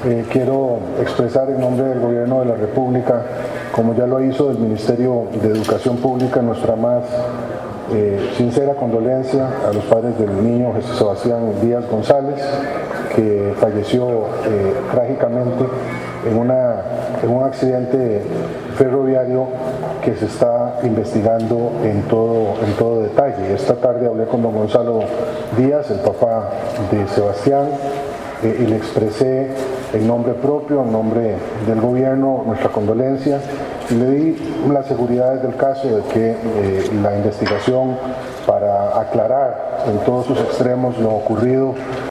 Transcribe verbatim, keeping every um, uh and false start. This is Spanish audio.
eh, quiero expresar en nombre del Gobierno de la República, como ya lo hizo el Ministerio de Educación Pública, nuestra más eh, sincera condolencia a los padres del niño Jesús Sebastián Díaz González, que falleció eh, trágicamente en, una, en un accidente ferroviario que se está investigando en todo, en todo detalle. Esta tarde hablé con don Gonzalo Díaz, el papá de Sebastián, eh, y le expresé en nombre propio, en nombre del gobierno, nuestra condolencia, y le di las seguridades del caso de que eh, la investigación para aclarar en todos sus extremos lo ocurrido